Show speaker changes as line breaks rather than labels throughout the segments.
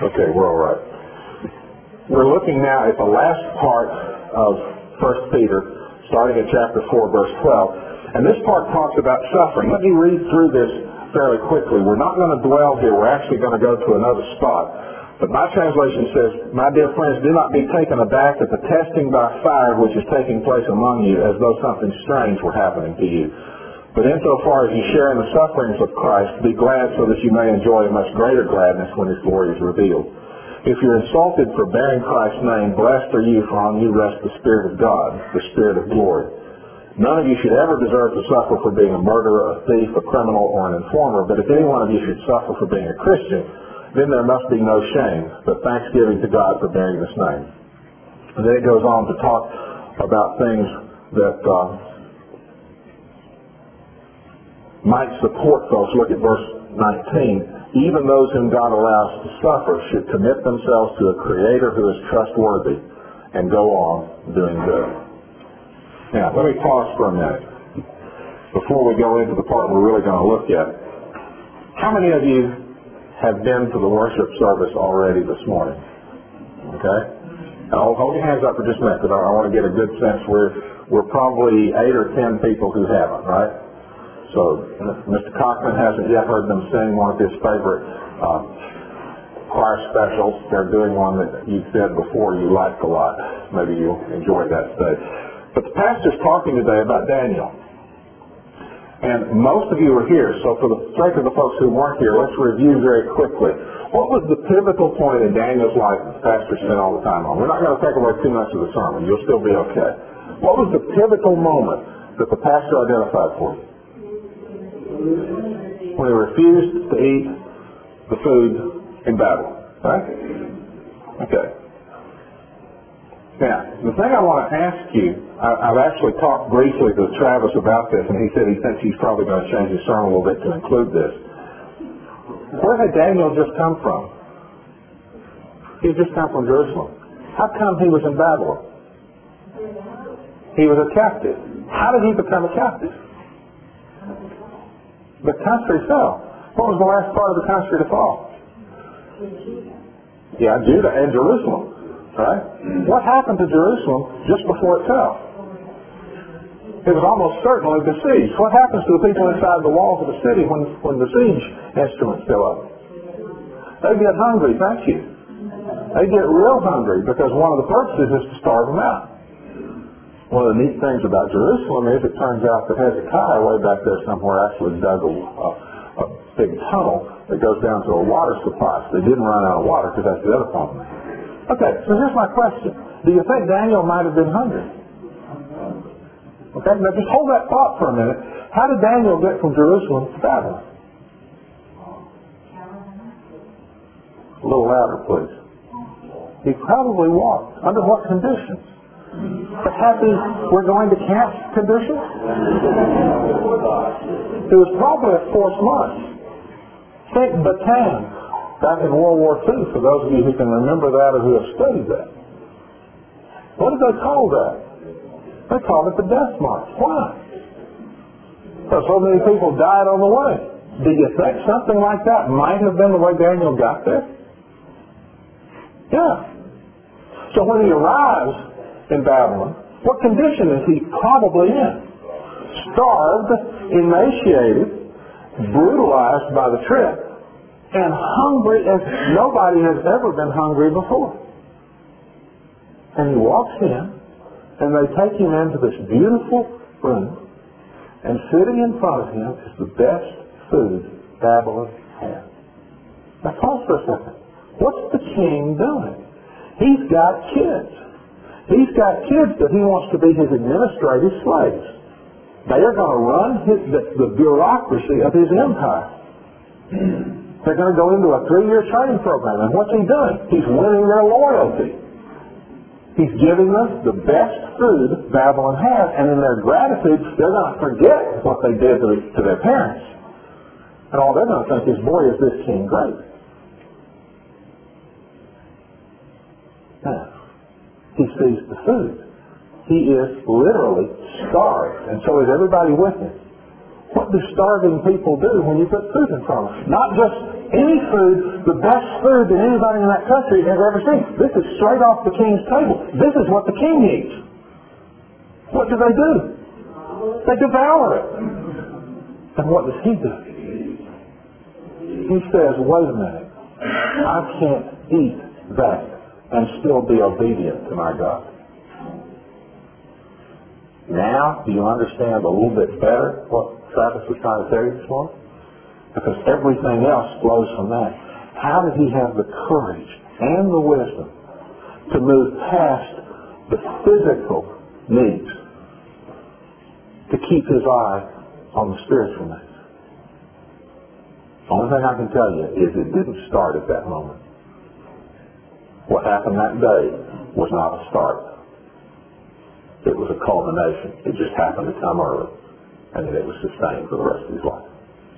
Okay, we're all right. We're looking now at the last part of 1 Peter, starting at chapter 4, verse 12. And this part talks about suffering. Let me read through this fairly quickly. We're not going to dwell here. We're actually going to go to another spot. But my translation says, "My dear friends, do not be taken aback at the testing by fire which is taking place among you, as though something strange were happening to you. But insofar as you share in the sufferings of Christ, be glad so that you may enjoy a much greater gladness when His glory is revealed. If you're insulted for bearing Christ's name, blessed are you, for on you rests the Spirit of God, the Spirit of glory. None of you should ever deserve to suffer for being a murderer, a thief, a criminal, or an informer, but if any one of you should suffer for being a Christian, then there must be no shame, but thanksgiving to God for bearing this name." And then it goes on to talk about things that might support those. Look at verse 19. "Even those whom God allows to suffer should commit themselves to a Creator who is trustworthy and go on doing good." Now, let me pause for a minute before we go into the part we're really going to look at. How many of you have been to the worship service already this morning? Okay? Now, hold your hands up for just a minute, because I want to get a good sense. We're probably 8 or 10 people who haven't, right? So Mr. Cochran hasn't yet heard them sing one of his favorite choir specials. They're doing one that you said before you liked a lot. Maybe you'll enjoy that today. But the pastor's talking today about Daniel. And most of you are here, so for the sake of the folks who weren't here, let's review very quickly. What was the pivotal point in Daniel's life that the pastor spent all the time on? We're not going to take away too much of the sermon. You'll still be okay. What was the pivotal moment that the pastor identified for you? When he refused to eat the food in Babylon, right? Okay. Now, the thing I want to ask you, I've actually talked briefly to Travis about this, and he said he thinks he's probably going to change his sermon a little bit to include this. Where had Daniel just come from? He had just come from Jerusalem. How come he was in Babylon? He was a captive. How did he become a captive? The country fell. What was the last part of the country to fall? Yeah, Judah and Jerusalem. Right? What happened to Jerusalem just before it fell? It was almost certainly besieged. What happens to the people inside the walls of the city when the siege instruments go up? They get hungry, thank you. They get real hungry, because one of the purposes is to starve them out. One of the neat things about Jerusalem is it turns out that Hezekiah, way back there somewhere, actually dug a big tunnel that goes down to a water supply. So they didn't run out of water, because that's the other problem. Okay, so here's my question. Do you think Daniel might have been hungry? Okay, now just hold that thought for a minute. How did Daniel get from Jerusalem to Babylon? A little louder, please. He probably walked. Under what conditions? The happy, we're going to camp conditions? It was probably a forced march. Think Bataan back in World War II, for those of you who can remember that or who have studied that. What did they call that? They called it the Death March. Why? Because so many people died on the way. Do you think something like that might have been the way Daniel got there? Yeah. So when he arrives in Babylon, what condition is he probably in? Starved, emaciated, brutalized by the trip, and hungry as nobody has ever been hungry before. And he walks in, and they take him into this beautiful room, and sitting in front of him is the best food Babylon has. Now pause for a second. What's the king doing? He's got kids. He's got kids that he wants to be his administrative slaves. They are going to run the bureaucracy of his empire. They're going to go into a 3-year training program. And what's he doing? He's winning their loyalty. He's giving them the best food Babylon has. And in their gratitude, they're going to forget what they did to their parents. And all they're going to think is, boy, is this king great. Now, he sees the food. He is literally starved. And so is everybody with him. What do starving people do when you put food in front of them? Not just Any food, the best food that anybody in that country has ever seen. This is straight off the king's table. This is what the king eats. What do? They devour it. And what does he do? He says, wait a minute. I can't eat that and still be obedient to my God. Now, do you understand a little bit better what Travis was trying to tell you this morning? Because everything else flows from that. How did he have the courage and the wisdom to move past the physical needs to keep his eye on the spiritual needs? The only thing I can tell you is it didn't start at that moment. What happened that day was not a start. It was a culmination. It just happened to come early, and then it was sustained for the rest of his life.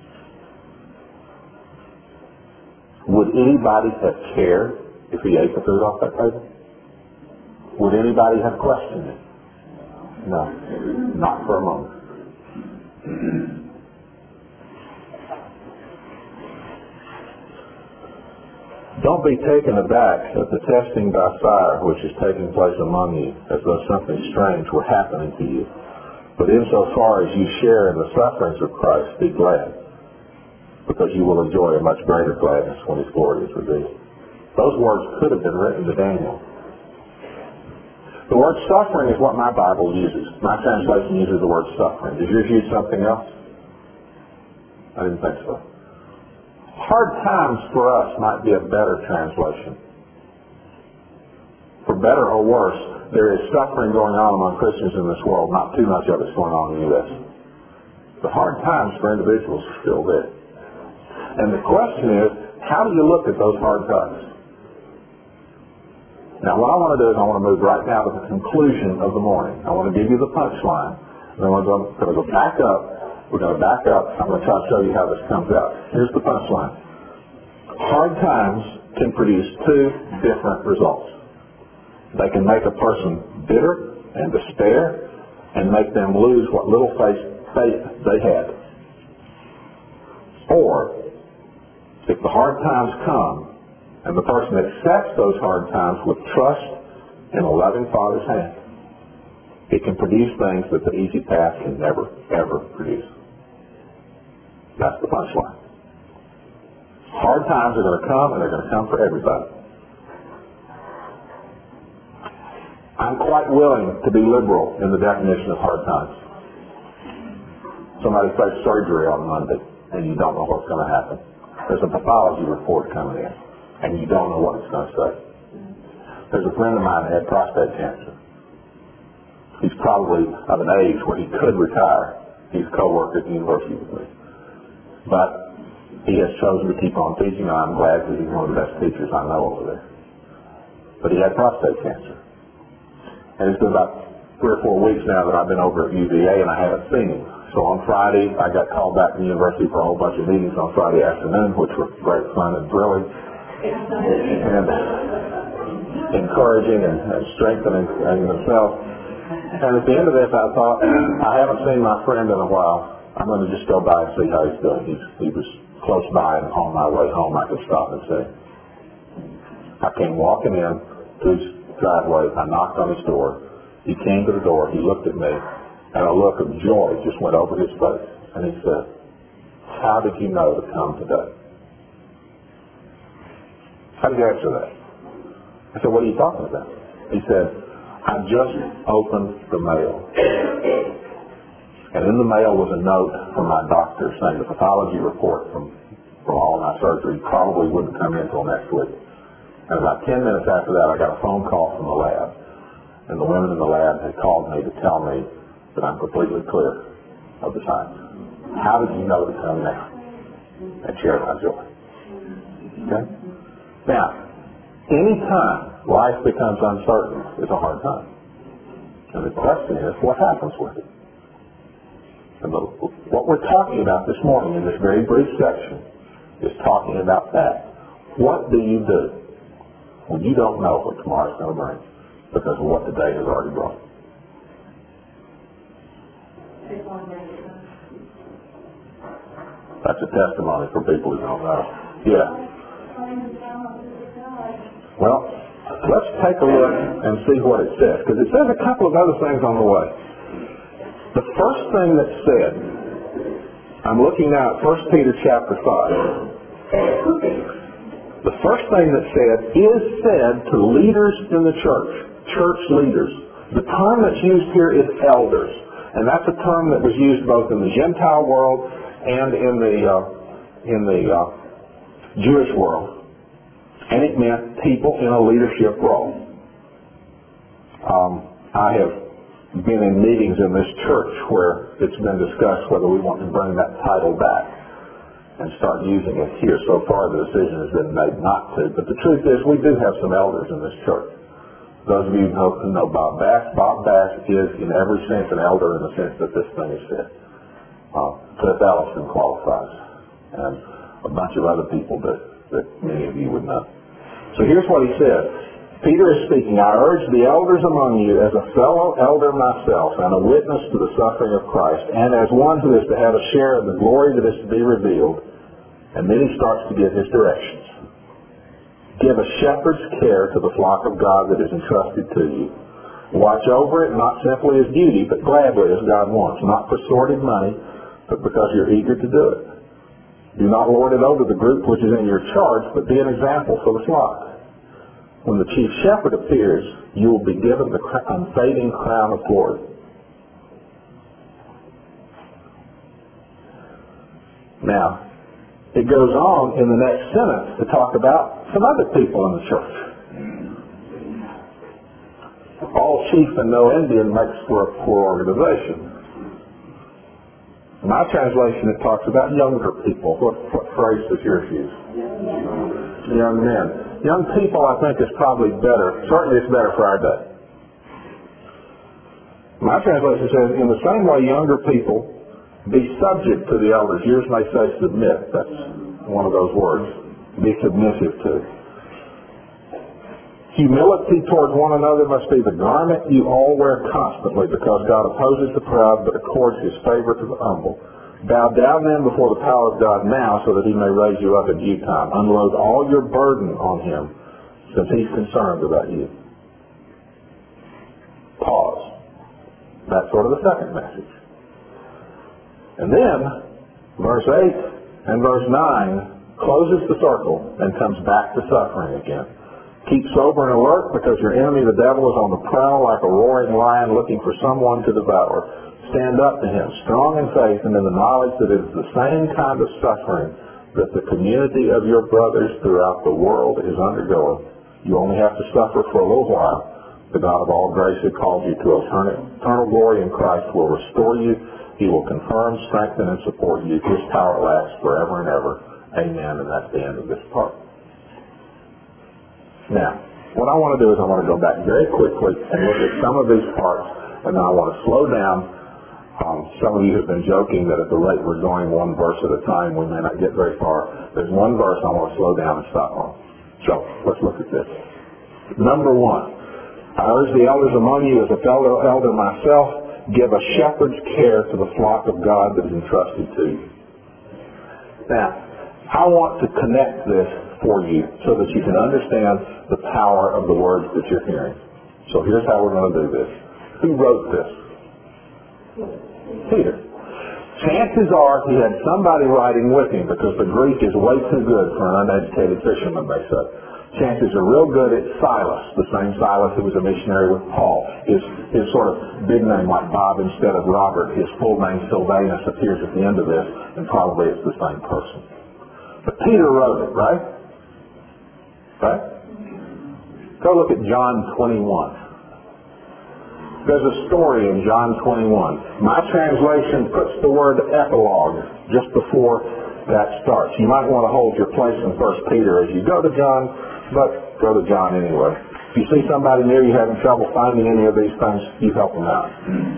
Would anybody have cared if he ate the food off that table? Would anybody have questioned it? No, not for a moment. Don't be taken aback at the testing by fire which is taking place among you, as though something strange were happening to you. But insofar as you share in the sufferings of Christ, be glad, because you will enjoy a much greater gladness when his glory is revealed. Those words could have been written to Daniel. The word suffering is what my Bible uses. My translation uses the word suffering. Does yours use something else? I didn't think so. Hard times for us might be a better translation. For better or worse, there is suffering going on among Christians in this world. Not too much of it's going on in the U.S. The hard times for individuals are still there. And the question is, how do you look at those hard times? Now, what I want to do is I want to move right now to the conclusion of the morning. I want to give you the punchline. Then we're going to go back up. We're going to back up. I'm going to try to show you how this comes out. Here's the punchline. Hard times can produce two different results. They can make a person bitter and despair and make them lose what little faith they had. Or, if the hard times come and the person accepts those hard times with trust in a loving Father's hand, it can produce things that the easy path can never, ever produce. That's the punchline. Hard times are going to come, and they're going to come for everybody. I'm quite willing to be liberal in the definition of hard times. Somebody takes surgery on Monday, and you don't know what's going to happen. There's a pathology report coming in, and you don't know what it's going to say. There's a friend of mine that had prostate cancer. He's probably of an age where he could retire. He's a co-worker at the university with me. But he has chosen to keep on teaching, and I'm glad because he's one of the best teachers I know over there. But he had prostate cancer. And it's been about 3 or 4 weeks now that I've been over at UVA, and I haven't seen him. So on Friday, I got called back to the university for a whole bunch of meetings on Friday afternoon, which were great fun and thrilling, and encouraging and strengthening themselves. And at the end of this, I thought, I haven't seen my friend in a while. I'm going to just go by and see how he's doing. He was close by, and on my way home, I could stop and see. I came walking in to his driveway. I knocked on his door. He came to the door. He looked at me, and a look of joy just went over his face. And he said, "How did you know to come today?" How did you answer that? I said, "What are you talking about?" He said, "I just opened the mail. And in the mail was a note from my doctor saying the pathology report from all my surgery probably wouldn't come in until next week." And about 10 minutes after that, I got a phone call from the lab. And the women in the lab had called me to tell me that I'm completely clear of the signs. How did you know to come now? And share my joy. Okay? Now, any time life becomes uncertain is a hard time. And the question is, what happens with it? And what we're talking about this morning in this very brief section is talking about that. What do you do when you don't know what tomorrow's going to bring because of what today has already brought? That's a testimony for people who don't know. Yeah. Well, let's take a look and see what it says, because it says a couple of other things on the way. The first thing that's said, I'm looking now at 1 Peter chapter 5. The first thing that's said is said to leaders in the church leaders. The term that's used here is elders, and that's a term that was used both in the Gentile world and in the Jewish world, and it meant people in a leadership role. I have been in meetings in this church where it's been discussed whether we want to bring that title back and start using it here. So far the decision has been made not to, but the truth is we do have some elders in this church. Those of you who know Bob Bass is in every sense an elder in the sense that this thing is said. Cliff Allison qualifies, and a bunch of other people that many of you would know. So here's what he said. Peter is speaking, I urge the elders among you as a fellow elder myself and a witness to the suffering of Christ, and as one who is to have a share in the glory that is to be revealed. And then he starts to give his directions. Give a shepherd's care to the flock of God that is entrusted to you. Watch over it not simply as duty, but gladly as God wants, not for sordid money, but because you're eager to do it. Do not lord it over the group which is in your charge, but be an example for the flock. When the chief shepherd appears, you will be given the unfading crown of glory. Now, it goes on in the next sentence to talk about some other people in the church. All chief and no Indian makes for a poor organization. In my translation, it talks about younger people. What phrase does yours use? Young men. Young people, I think, is probably better. Certainly it's better for our day. My translation says, in the same way younger people be subject to the elders. Yours may say submit. That's one of those words. Be submissive to. Humility towards one another must be the garment you all wear constantly, because God opposes the proud but accords his favor to the humble. Bow down then before the power of God now, so that he may raise you up in due time. Unload all your burden on him, since he's concerned about you. Pause. That's sort of the second message. And then, verse 8 and verse 9 closes the circle and comes back to suffering again. Keep sober and alert, because your enemy the devil is on the prowl like a roaring lion looking for someone to devour. Stand up to him, strong in faith and in the knowledge that it is the same kind of suffering that the community of your brothers throughout the world is undergoing. You only have to suffer for a little while. The God of all grace who called you to eternal glory in Christ will restore you. He will confirm, strengthen, and support you. His power lasts forever and ever. Amen. And that's the end of this part. Now, what I want to do is I want to go back very quickly and look at some of these parts, and then I want to slow down. Some of you have been joking that at the rate we're going one verse at a time, we may not get very far. There's one verse I want to slow down and stop on. So, let's look at this. Number 1, I urge the elders among you as a fellow elder myself, give a shepherd's care to the flock of God that is entrusted to you. Now, I want to connect this for you so that you can understand the power of the words that you're hearing. So here's how we're going to do this. Who wrote this? Peter. Chances are he had somebody writing with him, because the Greek is way too good for an uneducated fisherman, they say. Chances are real good at Silas, the same Silas who was a missionary with Paul. His sort of big name, like Bob instead of Robert, his full name Sylvanus appears at the end of this, and probably it's the same person. But Peter wrote it, right? Right? Go look at John 21. There's a story in John 21. My translation puts the word epilogue just before that starts. You might want to hold your place in 1 Peter as you go to John, but go to John anyway. If you see somebody near you having trouble finding any of these things, you help them out.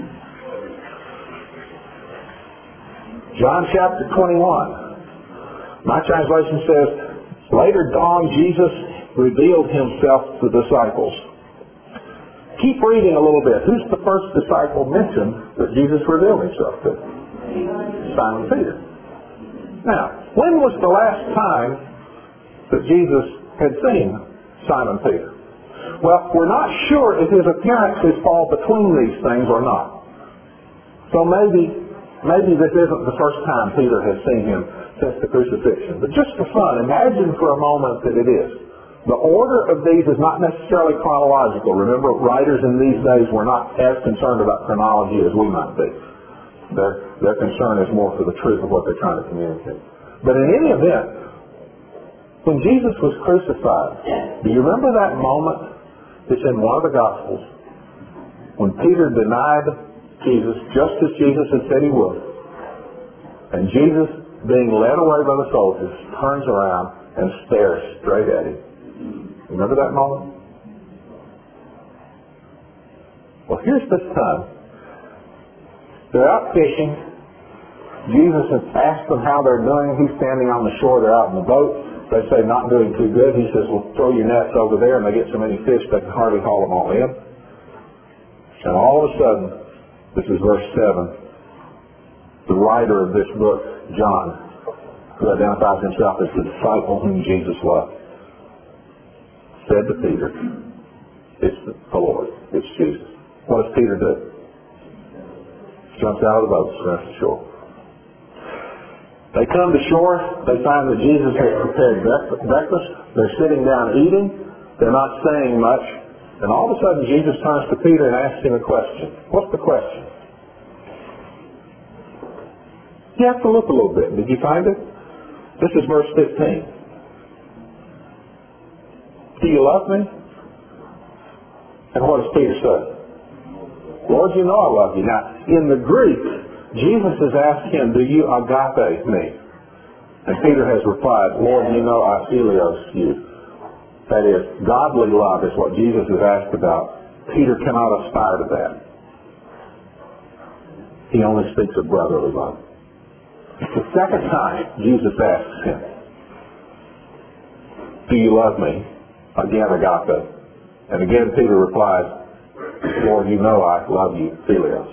John chapter 21. My translation says, later dawn Jesus revealed himself to the disciples. Keep reading a little bit. Who's the first disciple mentioned that Jesus revealed himself to? Simon Peter. Now, when was the last time that Jesus had seen Simon Peter. Well, we're not sure if his appearances fall between these things or not. So maybe this isn't the first time Peter has seen him since the crucifixion. But just for fun, imagine for a moment that it is. The order of these is not necessarily chronological. Remember, writers in these days were not as concerned about chronology as we might be. Their concern is more for the truth of what they're trying to communicate. But in any event, when Jesus was crucified, do you remember that moment? It's in one of the Gospels when Peter denied Jesus just as Jesus had said he would. And Jesus, being led away by the soldiers, turns around and stares straight at him. Remember that moment? Well, here's this time. They're out fishing. Jesus has asked them how they're doing. He's standing on the shore. They're out in the boat. They say, not doing too good. He says, well, throw your nets over there. And they get so many fish they can hardly haul them all in. And all of a sudden, this is verse 7, the writer of this book, John, who identifies himself as the disciple whom Jesus loved, said to Peter, it's the Lord. It's Jesus. What does Peter do? Jumps out of the boat, swims to shore. They come to shore. They find that Jesus has prepared breakfast. They're sitting down eating. They're not saying much. And all of a sudden, Jesus turns to Peter and asks him a question. What's the question? You have to look a little bit. Did you find it? This is verse 15. Do you love me? And what does Peter say? Lord, you know I love you. Now, in the Greek, Jesus has asked him, do you agape me? And Peter has replied, Lord, you know I philios you. That is, godly love is what Jesus has asked about. Peter cannot aspire to that. He only speaks of brotherly love. It's the second time Jesus asks him, do you love me? Again, agape. And again, Peter replies, Lord, you know I love you, philios.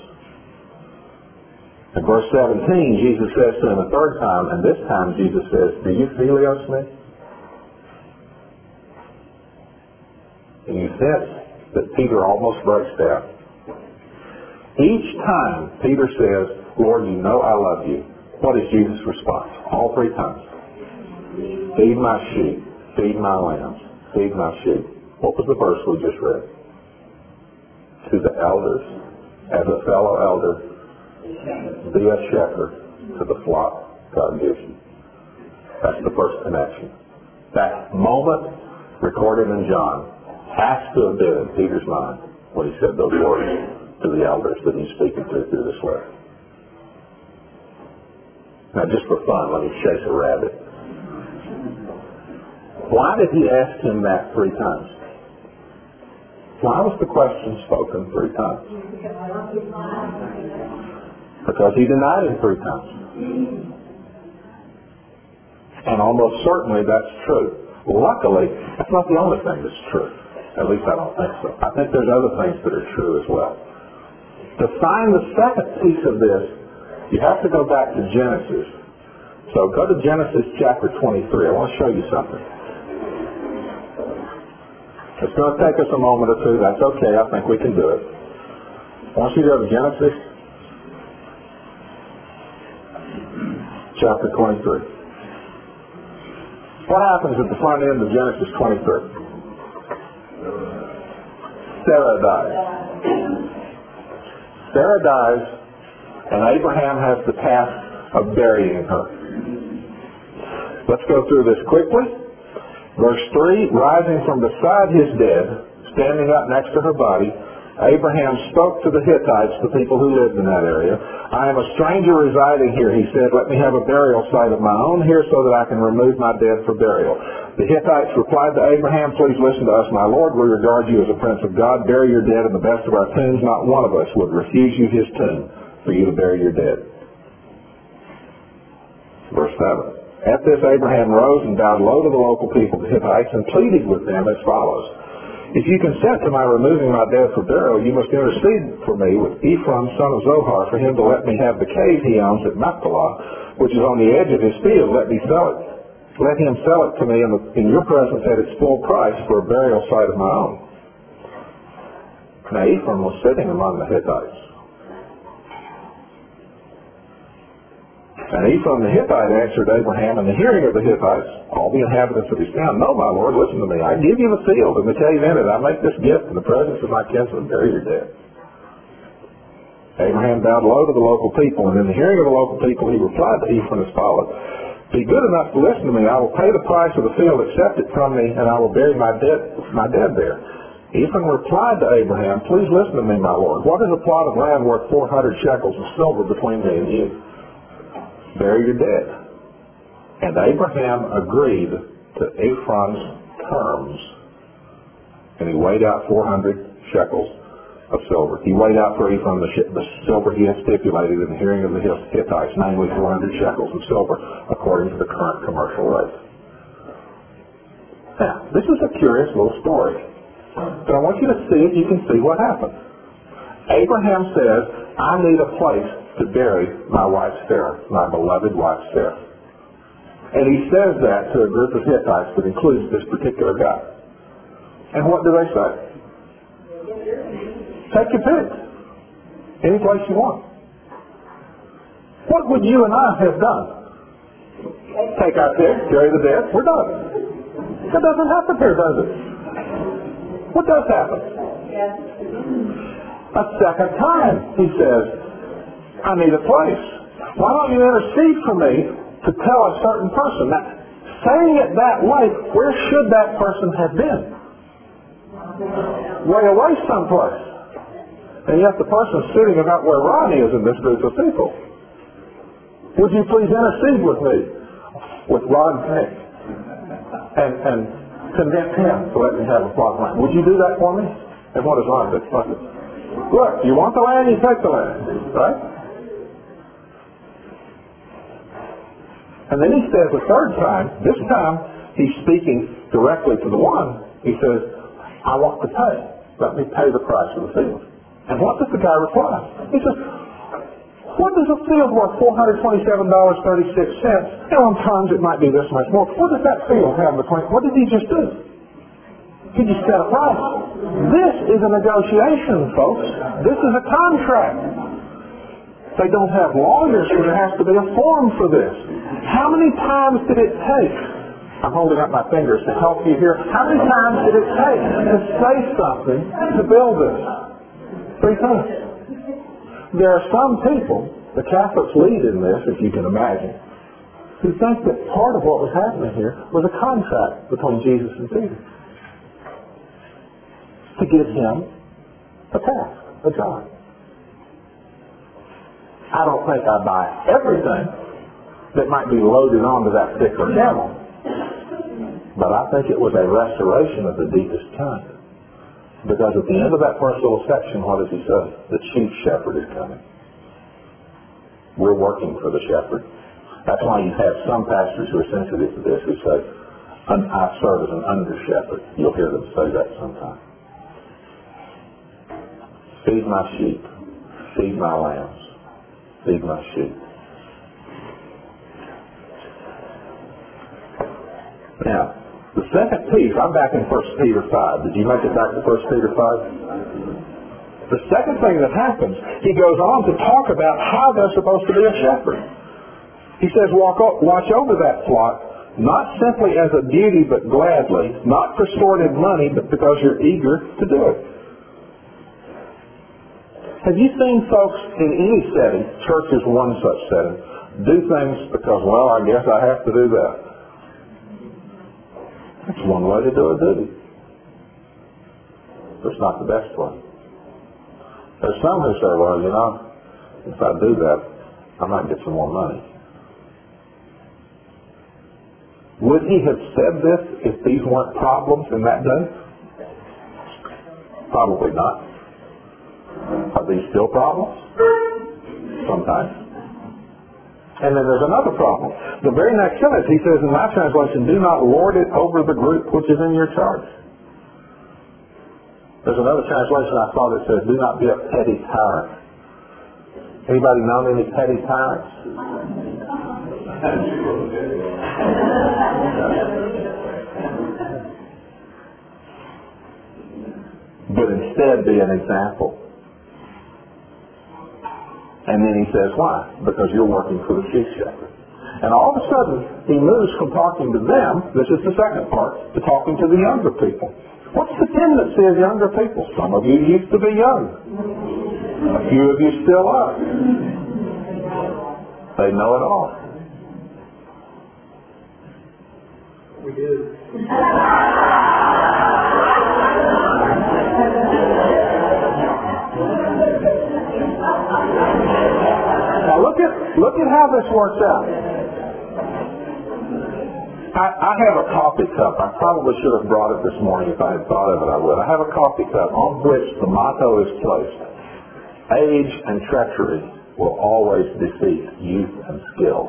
In verse 17, Jesus says to him a third time, and this time Jesus says, do you philios me? And you sense that Peter almost breaks down. Each time Peter says, Lord, you know I love you, what is Jesus' response? All three times. Feed my sheep, feed my lambs, feed my sheep. What was the verse we just read? To the elders, as a fellow elder, be a shepherd to the flock God gives you. That's the first connection. That moment recorded in John has to have been in Peter's mind when he said those words to the elders that he's speaking to through this letter. Now, just for fun, let me chase a rabbit. Why did he ask him that 3 times? Why was the question spoken 3 times? Because he denied him 3 times. And almost certainly that's true. Luckily, that's not the only thing that's true. At least I don't think so. I think there's other things that are true as well. To find the second piece of this, you have to go back to Genesis. So go to Genesis chapter 23. I want to show you something. It's going to take us a moment or two. That's okay. I think we can do it. I want you to go to Genesis chapter 23. What happens at the front end of Genesis 23? Sarah dies. Sarah dies, and Abraham has the task of burying her. Let's go through this quickly. Verse 3, rising from beside his dead, standing up next to her body, Abraham spoke to the Hittites, the people who lived in that area. I am a stranger residing here, he said. Let me have a burial site of my own here so that I can remove my dead for burial. The Hittites replied to Abraham, please listen to us, my Lord. We regard you as a prince of God. Bury your dead in the best of our tombs. Not one of us would refuse you his tomb for you to bury your dead. Verse 7. At this, Abraham rose and bowed low to the local people, the Hittites, and pleaded with them as follows. If you consent to my removing my dead for burial, you must intercede for me with Ephraim, son of Zohar, for him to let me have the cave he owns at Machpelah, which is on the edge of his field. Let me sell it let him sell it to me in your presence at its full price for a burial site of my own. Now Ephraim was sitting among the Hittites. And Ephraim the Hittite answered Abraham in the hearing of the Hittites, all the inhabitants of his town, no, my Lord, listen to me. I give you the field and the cave in it. I make this gift in the presence of my kinsman, bury your dead. Abraham bowed low to the local people, and in the hearing of the local people, he replied to Ephraim as follows, be good enough to listen to me. I will pay the price of the field, accept it from me, and I will bury my dead there. Ephraim replied to Abraham, please listen to me, my Lord. What is a plot of land worth 400 shekels of silver between me and you? Bury your dead. And Abraham agreed to Ephraim's terms, and he weighed out 400 shekels of silver. He weighed out for Ephraim the silver he had stipulated in the hearing of the Hittites, namely 400 shekels of silver, according to the current commercial rate. Now, this is a curious little story, but I want you to see if you can see what happened. Abraham says, I need a place to bury my wife Sarah, my beloved wife Sarah. And he says that to a group of Hittites that includes this particular guy. And what do they say? Take your pick. Any place you want. What would you and I have done? Take our pick, bury the dead, we're done. That doesn't happen here, does it? What does happen? A second time, he says, I need a place. Why don't you intercede for me to tell a certain person? Now, saying it that way, where should that person have been? Way away someplace. And yet the person's sitting about where Ron is in this group of people. Would you please intercede with me, with Ron Pink, and convince him to let me have a plot of land? Would you do that for me? And what does Ron do? Look, you want the land, you take the land, right? And then he says a third time, this time he's speaking directly to the one. He says, I want to pay. Let me pay the price of the field. And what does the guy reply? He says, what does a field worth $427.36? And on times it might be this much more. What does that field have between? What did he just do? He just set a price. This is a negotiation, folks. This is a contract. They don't have lawyers, so there has to be a form for this. How many times did it take? I'm holding up my fingers to help you here. How many times did it take to say something to build this? 3 times. There are some people, the Catholics lead in this, if you can imagine, who think that part of what was happening here was a contract between Jesus and Peter to give him a task, a job. I don't think I buy everything that might be loaded onto that particular camel, but I think it was a restoration of the deepest kind. Because at the end of that first little section, what does he say? The chief shepherd is coming. We're working for the shepherd. That's why you have some pastors who are sensitive to this who say, I serve as an under shepherd. You'll hear them say that sometime. Feed my sheep. Feed my lambs. Feed my sheep. Now, the second piece, I'm back in 1 Peter 5. Did you make it back to 1 Peter 5? The second thing that happens, he goes on to talk about how they're supposed to be a shepherd. He says, watch over that flock, not simply as a duty, but gladly, not for sordid money, but because you're eager to do it. Have you seen folks in any setting, church is one such setting, do things because, well, I guess I have to do that? That's one way to do a duty. But it's not the best way. There's some who say, well, you know, if I do that, I might get some more money. Would he have said this if these weren't problems in that day? Probably not. Are these still problems? Sometimes. And then there's another problem. The very next sentence, he says in my translation, do not lord it over the group which is in your charge. There's another translation I saw that says, do not be a petty tyrant. Anybody known any petty tyrants? But instead be an example. And then he says, why? Because you're working for the chief shepherd. And all of a sudden, he moves from talking to them, this is the second part, to talking to the younger people. What's the tendency of younger people? Some of you used to be young. A few of you still are. They know it all.
We do.
Now look at how this works out. I have a coffee cup. I probably should have brought it this morning. If I had thought of it, I would. I have a coffee cup on which the motto is placed: age and treachery will always defeat youth and skill.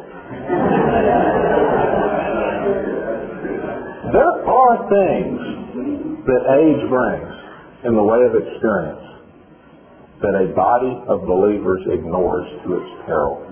There are things that age brings in the way of experience that a body of believers ignores to its peril.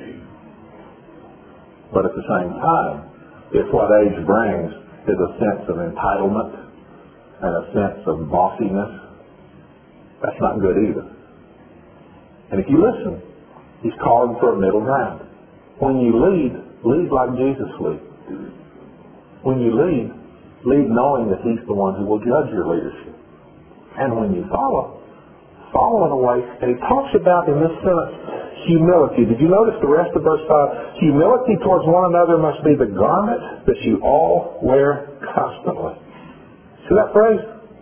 But at the same time, if what age brings is a sense of entitlement and a sense of bossiness, that's not good either. And if you listen, he's calling for a middle ground. When you lead like Jesus lead. When you lead knowing that he's the one who will judge your leadership. And when you follow in a way, and he talks about in this sentence, humility. Did you notice the rest of verse 5? Humility towards one another must be the garment that you all wear constantly. See that phrase?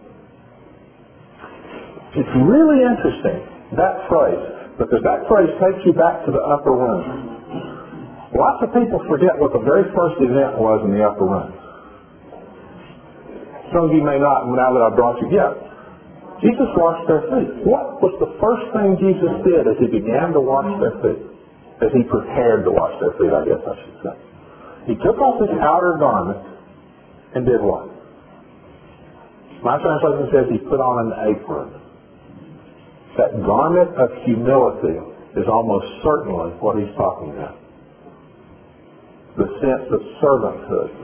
It's really interesting, that phrase, because that phrase takes you back to the upper room. Lots of people forget what the very first event was in the upper room. Some of you may not, now that I brought you yet. Jesus washed their feet. What was the first thing Jesus did as he began to wash their feet? As he prepared to wash their feet, I guess I should say. He took off his outer garment and did what? My translation says he put on an apron. That garment of humility is almost certainly what he's talking about. The sense of servanthood.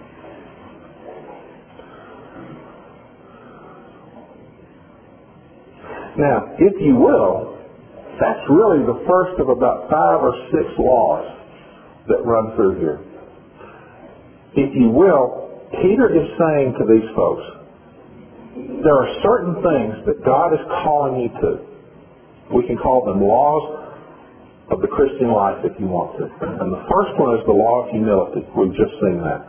Now, if you will, that's really the first of about 5 or 6 laws that run through here. If you will, Peter is saying to these folks, there are certain things that God is calling you to. We can call them laws of the Christian life if you want to. And the first one is the law of humility. We've just seen that.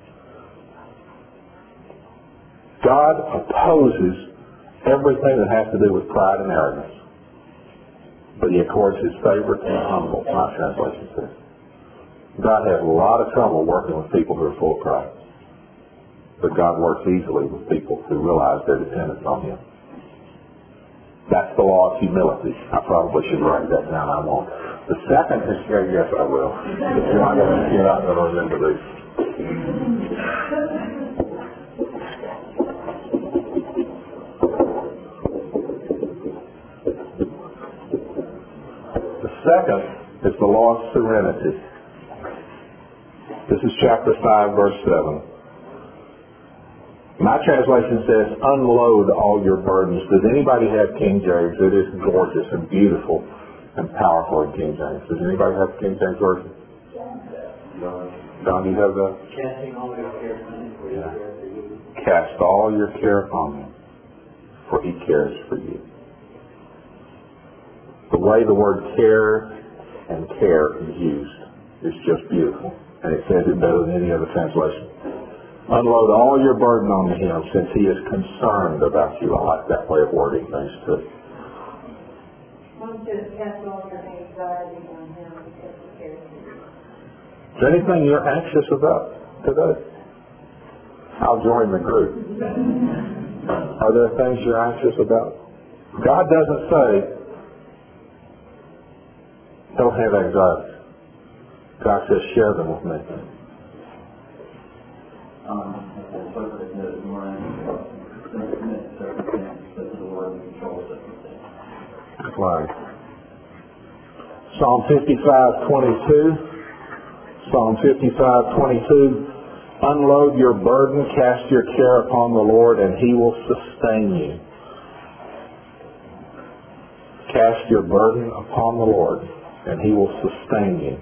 God opposes everything that has to do with pride and arrogance. But he accords his favor to the humble, my translation says. God has a lot of trouble working with people who are full of pride. But God works easily with people who realize their dependence on him. That's the law of humility. I probably should write that down. I won't. The second is, yes, I will. You're not going to remember these. Second is the law of serenity. This is chapter 5, verse 7. My translation says, unload all your burdens. Does anybody have King James? It is gorgeous and beautiful and powerful in King James. Does anybody have King James Version? Don, do you have that?
Casting all your care upon him, for he cares for you.
Cast all your care upon him, for he cares for you. The way the word care and care is used is just beautiful. And it says it better than any other translation. Unload all your burden on him since he is concerned about you. I like that way of wording things too.
One says cast all your anxiety on him because he cares for you.
Is there anything you're anxious about today? I'll join the group. Are there things you're anxious about? God doesn't say, don't have anxiety. God says, share them with me. Right. Psalm 55:22. Psalm 55:22. Unload your burden, cast your care upon the Lord, and He will sustain you. Cast your burden upon the Lord, and He will sustain you.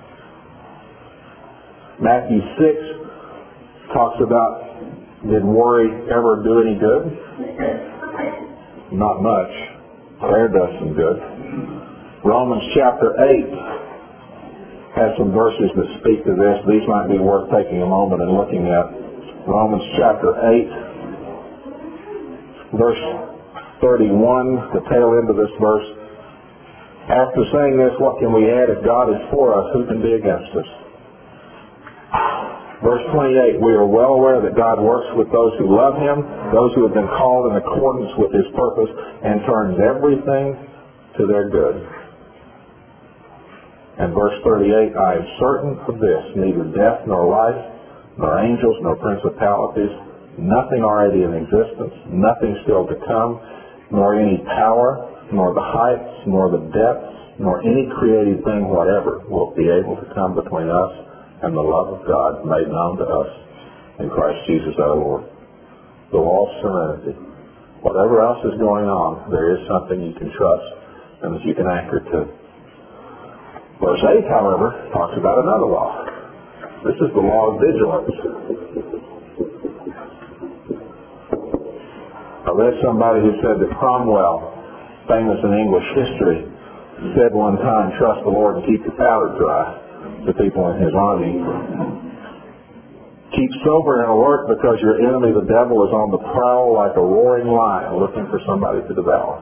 Matthew 6 talks about, did worry ever do any good? Not much. Prayer does some good. Romans chapter 8 has some verses that speak to this. These might be worth taking a moment and looking at. Romans chapter 8, verse 31, the tail end of this verse. After saying this, what can we add? If God is for us, who can be against us? Verse 28, we are well aware that God works with those who love Him, those who have been called in accordance with His purpose, and turns everything to their good. And verse 38, I am certain of this, neither death nor life, nor angels, nor principalities, nothing already in existence, nothing still to come, nor any power, nor the heights, nor the depths, nor any created thing whatever will be able to come between us and the love of God made known to us in Christ Jesus our Lord. The law of serenity. Whatever else is going on, there is something you can trust and that you can anchor to. Verse 8, however, talks about another law. This is the law of vigilance. I read somebody who said that Cromwell, famous in English history, said one time, trust the Lord and keep your powder dry, to people in his army. Keep sober and alert because your enemy, the devil, is on the prowl like a roaring lion looking for somebody to devour.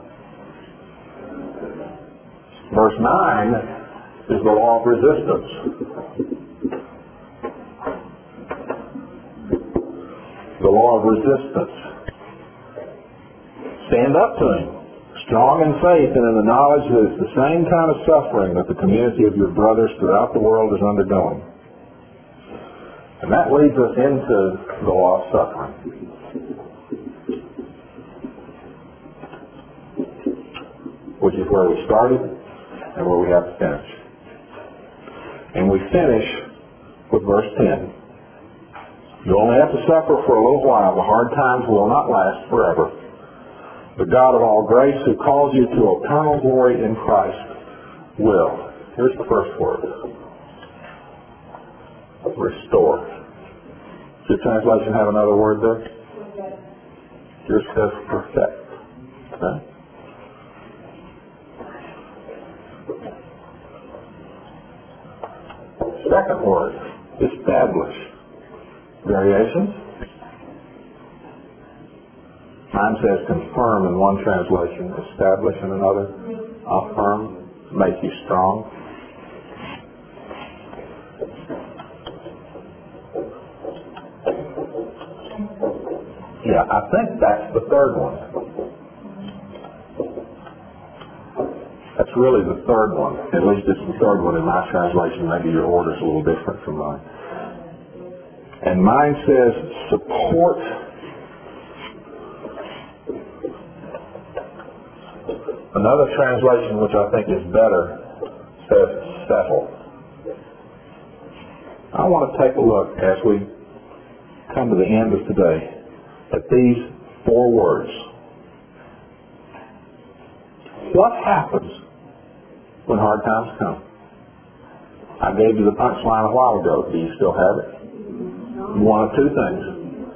Verse 9 is the law of resistance. The law of resistance. Stand up to him, strong in faith and in the knowledge that it's the same kind of suffering that the community of your brothers throughout the world is undergoing. And that leads us into the law of suffering. Which is where we started and where we have to finish. And we finish with verse 10. You only have to suffer for a little while. The hard times will not last forever. The God of all grace, who calls you to eternal glory in Christ, will. Here's the first word. Restore. Does your translation have another word there? Yours says perfect. Okay? Second word, establish. Variations? Mine says confirm in one translation, establish in another, affirm, make you strong. Yeah, I think that's the third one. That's really the third one. At least it's the third one in my translation. Maybe your order's a little different from mine. And mine says support. Another translation, which I think is better, says settle. I want to take a look as we come to the end of today at these four words. What happens when hard times come? I gave you the punchline a while ago. Do you still have it? One of two things.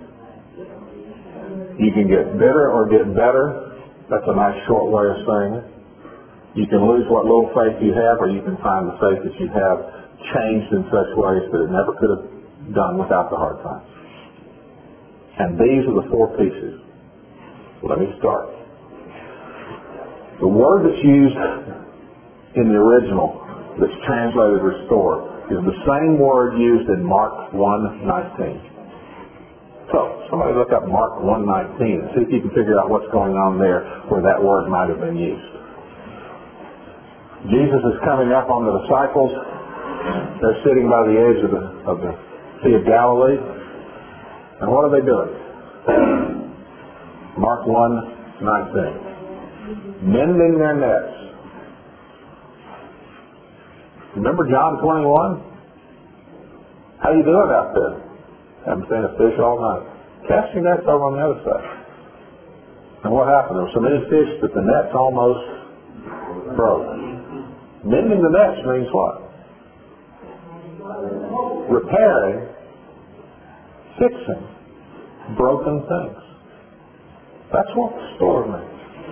You can get bitter or get better. That's a nice short way of saying it. You can lose what little faith you have, or you can find the faith that you have changed in such ways that it never could have done without the hard times. And these are the four pieces. Let me start. The word that's used in the original, that's translated restore, is the same word used in Mark 1:19. So, somebody look up Mark 1:19 and see if you can figure out what's going on there where that word might have been used. Jesus is coming up on the disciples. They're sitting by the edge of the Sea of Galilee. And what are they doing? Mark 1:19. Mending their nets. Remember John 21? How you doing out there? Haven't seen a fish all night. Cast your nets over on the other side. And what happened? There were so many fish that the nets almost broke. Mending the nets means what? Repairing, fixing broken things. That's what the story means.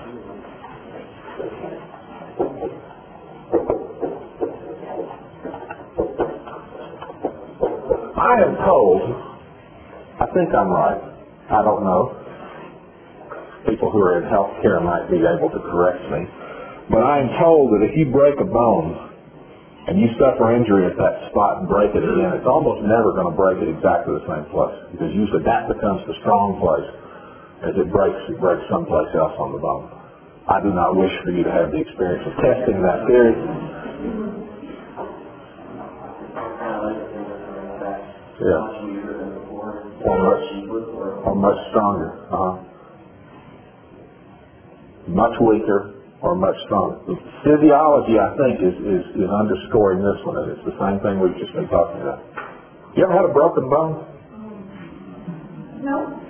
I am told, I think I'm right, I don't know, people who are in healthcare might be able to correct me, but I am told that if you break a bone and you suffer injury at that spot and break it again, it's almost never going to break at exactly the same place, because usually that becomes the strong place. As it breaks someplace else on the bone. I do not wish for you to have the experience of testing that theory. Yeah. Or much stronger. Much weaker or much stronger. Physiology, I think, is underscoring this one, and it's the same thing we've just been talking about. You ever had a broken bone?
No.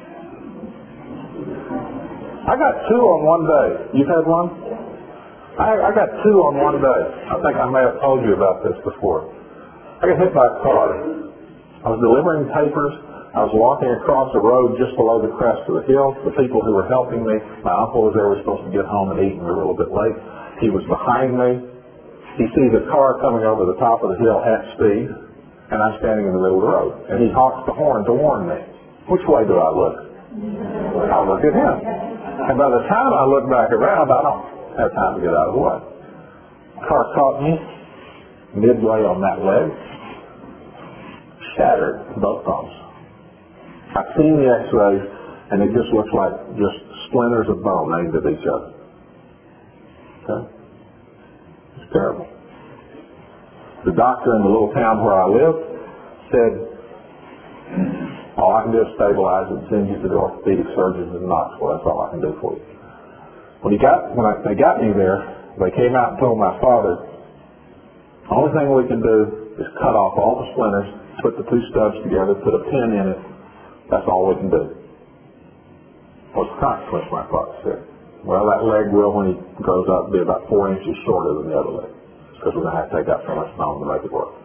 I got two on one day. You've had one? I got two on one day. I think I may have told you about this before. I got hit by a car. I was delivering papers. I was walking across the road just below the crest of the hill. The people who were helping me, my uncle was there. We were supposed to get home and eat, and we were a little bit late. He was behind me. He sees a car coming over the top of the hill at speed, and I'm standing in the middle of the road. And he honks the horn to warn me. Which way do I look? I look at him. And by the time I look back around, I don't have time to get out of the way. Car caught me midway on that leg, shattered both bones. I've seen the x-rays, and it just looks like just splinters of bone aimed at each other. Okay? It's terrible. The doctor in the little town where I live said, all I can do is stabilize it and send you to the orthopedic surgeons in Knoxville. That's all I can do for you. When they got me there, they came out and told my father, the only thing we can do is cut off all the splinters, put the two stubs together, put a pin in it. That's all we can do. What's the consequence, my father said? Well, that leg will, when he grows up, be about 4 inches shorter than the other leg. Because we're going to have to take out so much bone to make it work.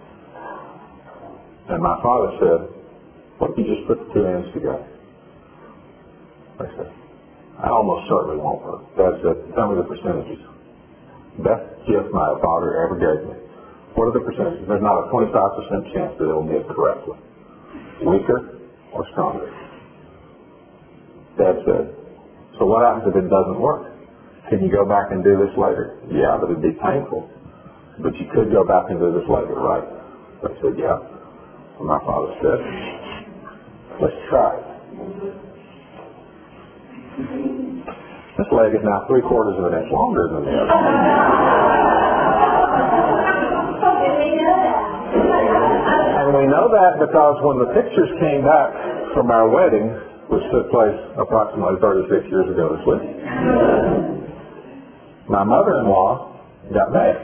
And my father said, what if you just put the two ends together? I said, I almost certainly won't work. Dad said, tell me the percentages. Best gift my father ever gave me. What are the percentages? There's not a 25% chance that it'll knit correctly. Weaker or stronger. Dad said, so what happens if it doesn't work? Can you go back and do this later? Yeah, but it'd be painful. But you could go back and do this later, right? I said, yeah. And my father said, let's try it. This leg is now 3/4 of an inch longer than the other. And we know that because when the pictures came back from our wedding, which took place approximately 36 years ago this week, my mother-in-law got mad.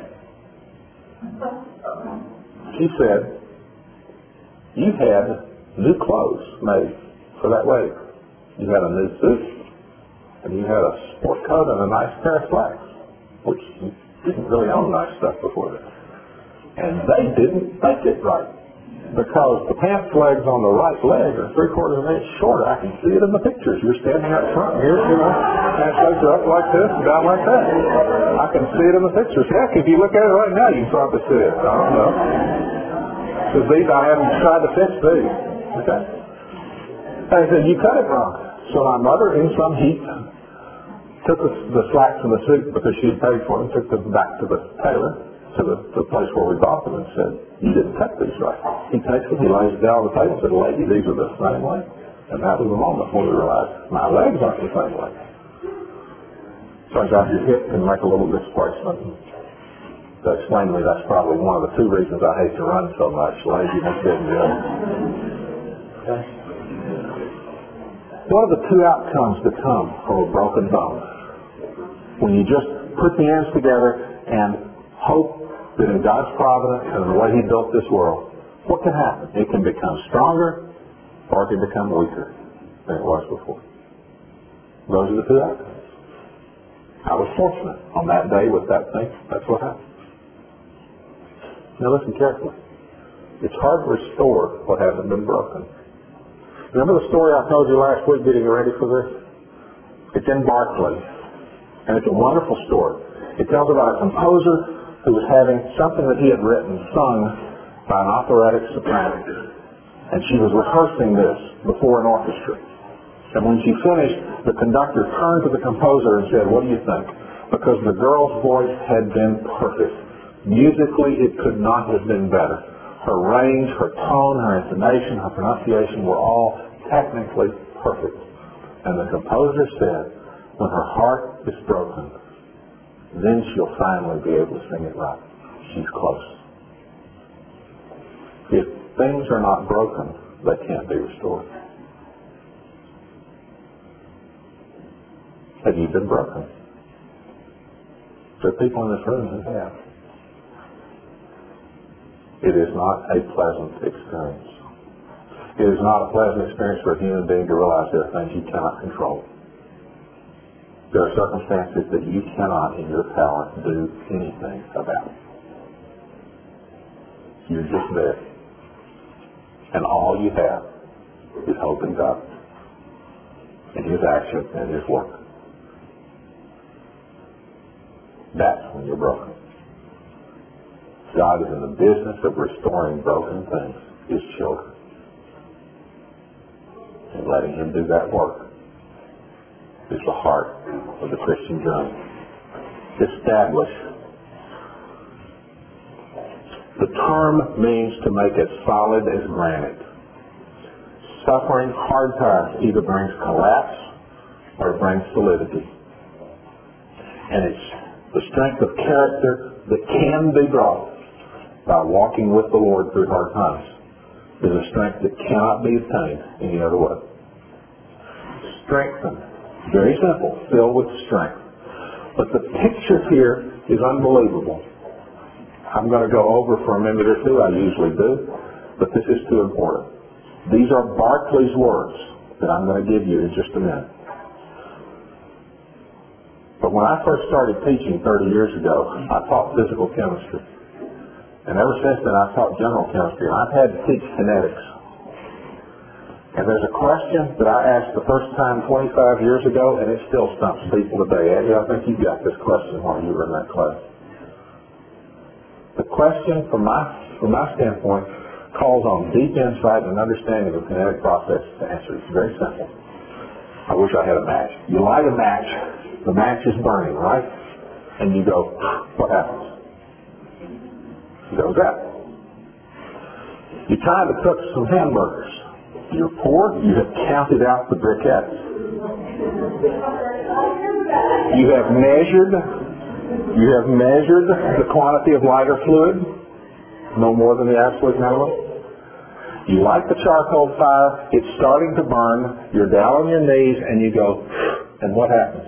She said, you had new clothes made for that wedding. You had a new suit, and you had a sport coat and a nice pair of slacks, which you didn't really own nice stuff before that. And they didn't make it right, because the pants legs on the right leg are 3/4 of an inch shorter. I can see it in the pictures. You're standing up front here, pants legs are up like this and down like that. I can see it in the pictures. Heck, if you look at it right now, you can probably see it. I don't know. Because these, I haven't tried to fix these. Okay? And I said, you cut it wrong. So my mother, in some heat, took the slacks and the suit, because she had paid for them, took them back to the tailor, to the place where we bought them, and said, you didn't cut these right. He takes them, he lays it down on the table and said, lady, these are the same way. And that was the moment when we realized my legs aren't the same way. Turns out your hip can make a little displacement. To explain to me, that's probably one of the two reasons I hate to run so much. Laziness didn't do it. Okay. What are the two outcomes that come from a broken bone? When you just put the ends together and hope that in God's providence and in the way He built this world, what can happen? It can become stronger or it can become weaker than it was before. Those are the two outcomes. I was fortunate on that day with that thing. That's what happened. Now listen carefully. It's hard to restore what hasn't been broken. Remember the story I told you last week getting ready for this? It's in Barclay. And it's a wonderful story. It tells about a composer who was having something that he had written sung by an operatic soprano. And she was rehearsing this before an orchestra. And when she finished, the conductor turned to the composer and said, "What do you think?" Because the girl's voice had been perfect. Musically, it could not have been better. Her range, her tone, her intonation, her pronunciation were all technically perfect. And the composer said, when her heart is broken, then she'll finally be able to sing it right. She's close. If things are not broken, they can't be restored. Have you been broken? There are people in this room who have. It is not a pleasant experience. It is not a pleasant experience for a human being to realize there are things you cannot control. There are circumstances that you cannot, in your power, do anything about. You're just there. And all you have is hope in God and His action and His work. That's when you're broken. God is in the business of restoring broken things, His children. And letting Him do that work is the heart of the Christian journey. Establish. The term means to make as solid as granite. Suffering hard times either brings collapse or it brings solidity. And it's the strength of character that can be brought by walking with the Lord through hard times is a strength that cannot be obtained any other way. Strengthen. Very simple. Filled with strength. But the picture here is unbelievable. I'm going to go over for a minute or two. I usually do. But this is too important. These are Barclay's words that I'm going to give you in just a minute. But when I first started teaching 30 years ago, I taught physical chemistry. And ever since then, I've taught general chemistry, and I've had to teach kinetics. And there's a question that I asked the first time 25 years ago, and it still stumps people today. I think you got this question while you were in that class. The question, from my standpoint, calls on deep insight and understanding of kinetic processes to answer. It's very simple. I wish I had a match. You light a match, the match is burning, right? And you go, what happens? It goes out. You try to cook some hamburgers. You're poor. You have counted out the briquettes. You have measured the quantity of lighter fluid, no more than the absolute minimum. You light the charcoal fire. It's starting to burn. You're down on your knees, and you go, and what happens?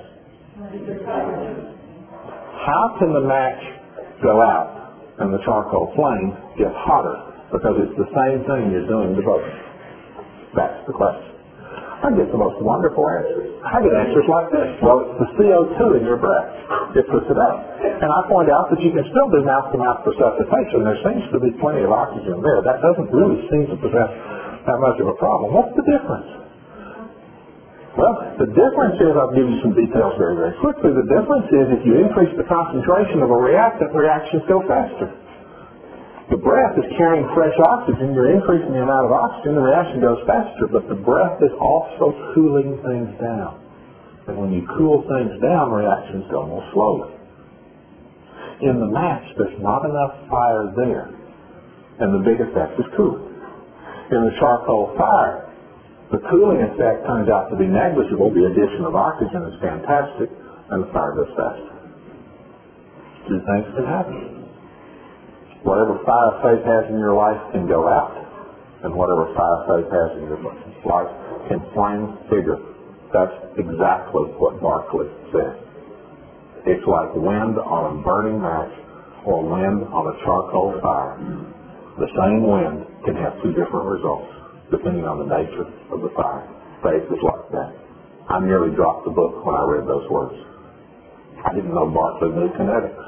How can the match go out and the charcoal flame get hotter? Because it's the same thing you're doing to both. That's the question. I get the most wonderful answers. I get answers like this. Well, it's the CO2 in your breath. It puts it out. And I point out that you can still do mouth-to-mouth resuscitation. There seems to be plenty of oxygen there. That doesn't really seem to possess that much of a problem. What's the difference? Well, the difference is, I'll give you some details very, very quickly. The difference is if you increase the concentration of a reactant, reactions go faster. The breath is carrying fresh oxygen. You're increasing the amount of oxygen, the reaction goes faster, but the breath is also cooling things down. And when you cool things down, reactions go more slowly. In the match, there's not enough fire there, and the big effect is cooling. In the charcoal fire, the cooling effect turns out to be negligible. The addition of oxygen is fantastic, and the fire goes faster. Two things can happen. Whatever fire faith has in your life can go out, and whatever fire faith has in your life can flame bigger. That's exactly what Barclay said. It's like wind on a burning match or wind on a charcoal fire. The same wind can have two different results. depending on the nature of the fire. Faith is like that. I nearly dropped the book when I read those words. I didn't know Barclay knew kinetics.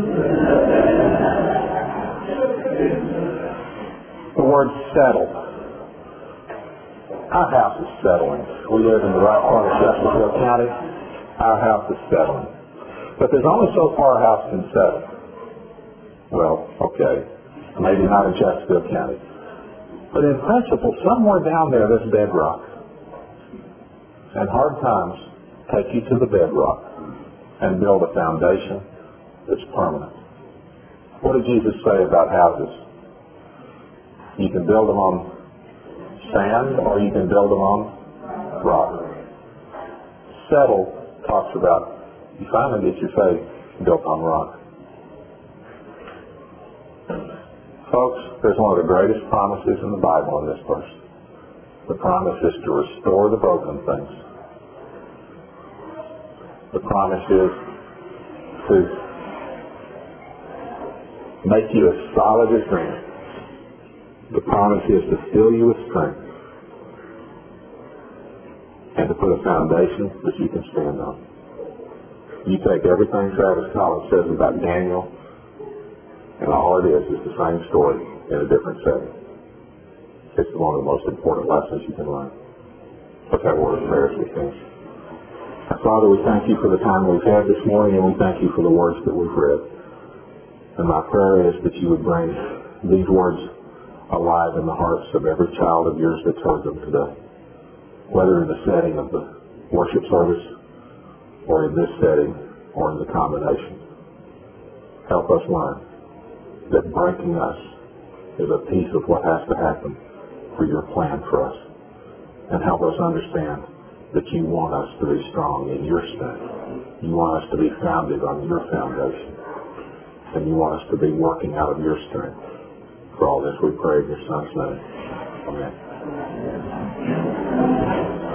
The word settled. Our house is settling. We live in the right part of Chesterfield County. Our house is settling. But there's only so far a house can settle. Well, okay, maybe not in Chesterfield County. But in principle, somewhere down there, there's bedrock. And hard times take you to the bedrock and build a foundation that's permanent. What did Jesus say about houses? You can build them on sand or you can build them on rock. Settle talks about you finally get your faith built on rock. Folks, there's one of the greatest promises in the Bible in this verse. The promise is to restore the broken things. The promise is to make you as solid as granite. The promise is to fill you with strength and to put a foundation that you can stand on. You take everything Travis Collins says about Daniel, and all it is the same story in a different setting. It's one of the most important lessons you can learn. Let's have a word of prayer as we finish. Father, we thank you for the time we've had this morning, and we thank you for the words that we've read. And my prayer is that you would bring these words alive in the hearts of every child of yours that's heard them today, whether in the setting of the worship service or in this setting or in the combination. Help us learn that breaking us is a piece of what has to happen for your plan for us. And help us understand that you want us to be strong in your strength. You want us to be founded on your foundation. And you want us to be working out of your strength. For all this we pray in your Son's name. Amen.